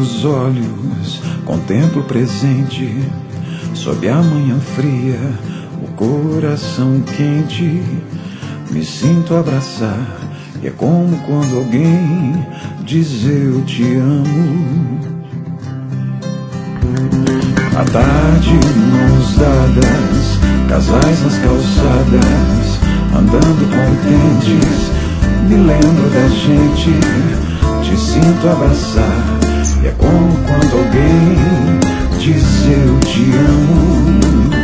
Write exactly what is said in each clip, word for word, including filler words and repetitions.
teus olhos contemplo o presente, sob a manhã fria, o coração quente, me sinto abraçar, e é como quando alguém diz eu te amo. À tarde, mãos dadas, casais nas calçadas, andando contentes, me lembro da gente, te sinto abraçar, e é como quando alguém diz eu te amo.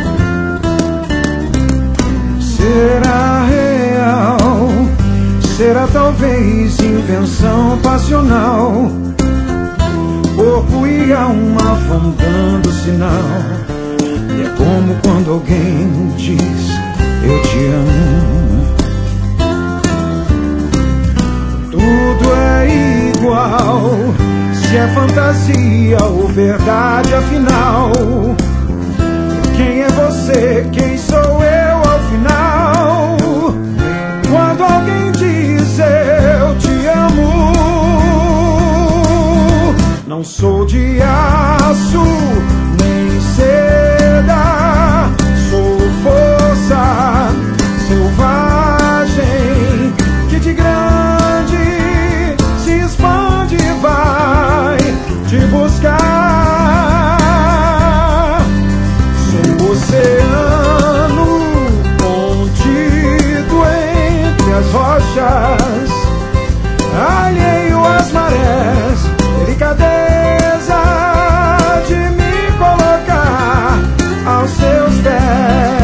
Será real? Será talvez invenção passional? Corpo e alma vão dando sinal, e é como quando alguém diz eu te amo. Tudo é igual, se é fantasia ou verdade afinal. Quem é você, quem sou eu ao final? Quando alguém diz eu te amo, não sou de aço nem seda, sou força selvagem que de grande se expande e vai te buscar. Sou o oceano contido entre as rochas, alheio às marés, delicadeza de me colocar aos seus pés.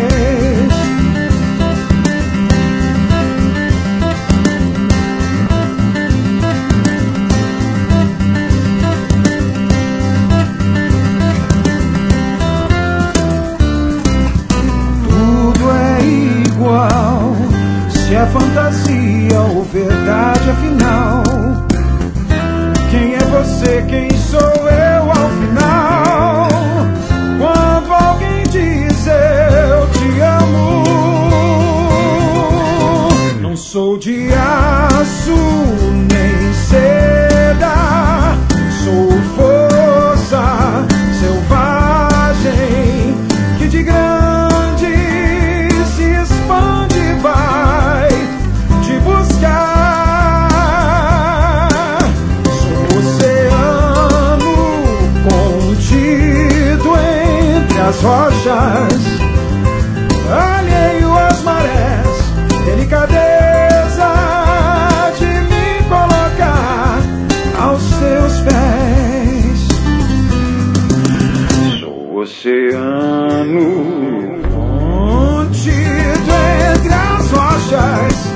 Tudo é igual, se é fantasia ou verdade afinal. Quem é você, quem sou eu ao final? Quando alguém diz eu te amo, não sou de aço nem seda, sou força selvagem que de grande se expande e vai te buscar. As rochas, alheio às marés, delicadeza de me colocar aos seus pés. Sou o oceano contido entre as rochas,